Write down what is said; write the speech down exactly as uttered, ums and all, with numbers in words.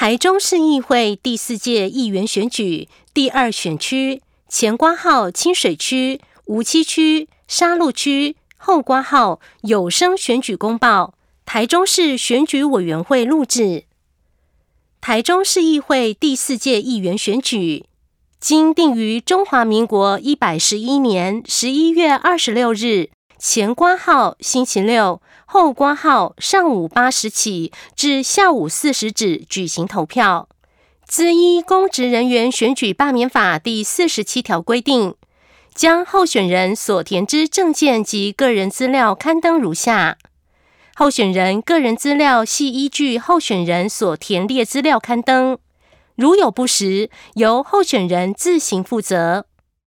台中市议会第四届议员选举第二选区前括号清水区、梧栖区、沙鹿区后括号有声选举公报，台中市选举委员会录制。台中市议会第四届议员选举，经定于中华民国一百十一年十一月二十六日前括号星期六，后括号上午八时起至下午四时止举行投票。兹依公职人员选举罢免法第四十七条规定，将候选人所填之证件及个人资料刊登如下。候选人个人资料系依据候选人所填列资料刊登，如有不实，由候选人自行负责。